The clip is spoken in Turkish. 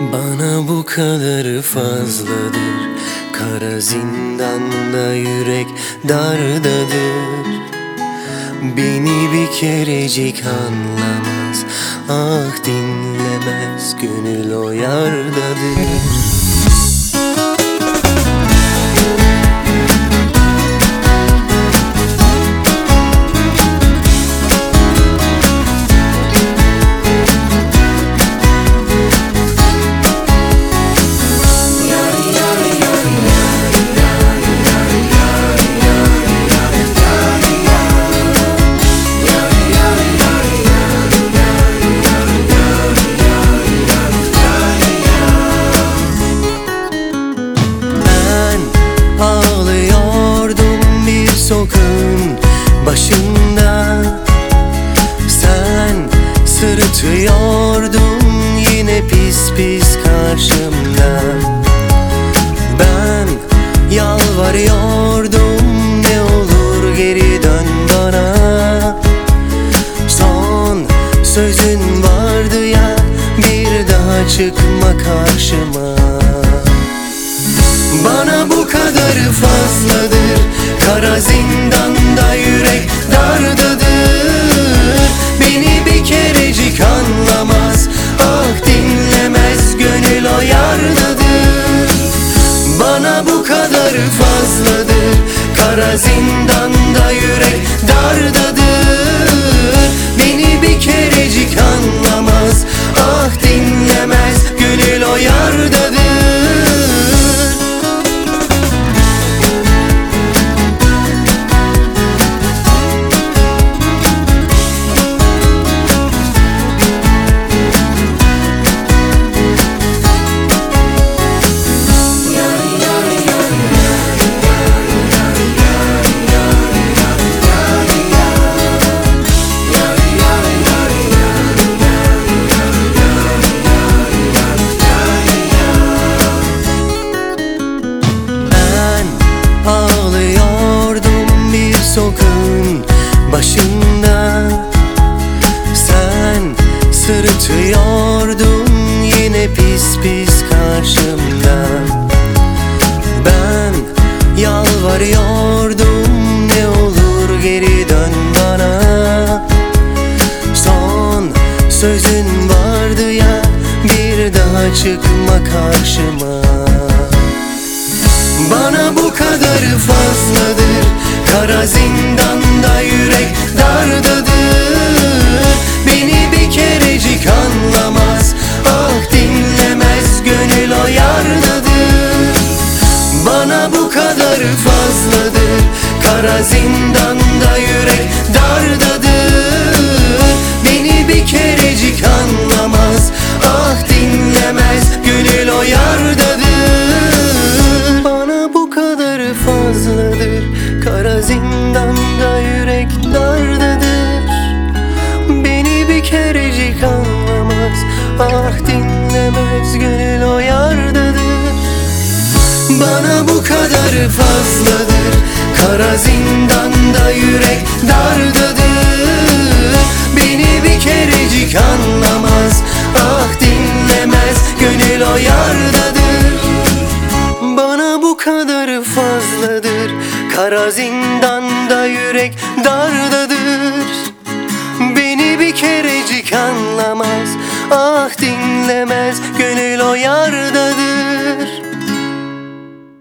Bana bu kadar fazladır. Kara zindanda yürek dardadır. Beni bir kerecik anlamaz, ah dinlemez, gönül o yardadır. Sokağın başında sen sırıtıyordun yine pis pis karşımda. Ben yalvarıyordum, ne olur geri dön bana. Son sözün vardı ya, bir daha çıkma karşıma. Bana bu kadar fazladır. Kara zindanda yürek dardadır. Beni bir kerecik anlamaz, ah dinlemez, gönül o yardadır. Bana bu kadar fazladır. Kara zindanda yürek dardadır. Beni bir kerecik anlamaz, ah dinlemez, gönül o yardadır. Sokağın başında sen sırıtıyordun yine pis pis karşımda. Ben yalvarıyordum, ne olur geri dön bana. Son sözün vardı ya, bir daha çıkma karşıma. Bana bu kadar fazladır. Kara zindanda yürek dardadır. Beni bir kerecik anlamaz, ah dinlemez, gönül o yardadır. Bana bu kadar fazladır. Kara zindanda yürek dardadır. Beni bir kerecik anlamaz, ah dinlemez, gönül o yardadır. Bana bu kadar fazladır. Kara zindanda yürek dardadır. Beni bir kerecik anlamaz, ah dinlemez, gönül o yardadır. Bana bu kadar fazladır. Kara zindanda yürek dardadır. Beni bir kerecik anlamaz, ah dinlemez, gönül o yardadır. Bana bu kadar fazladır. Kara zindanda yürek dardadır. Beni bir kerecik anlamaz, ah dinlemez, gönül o yardadır.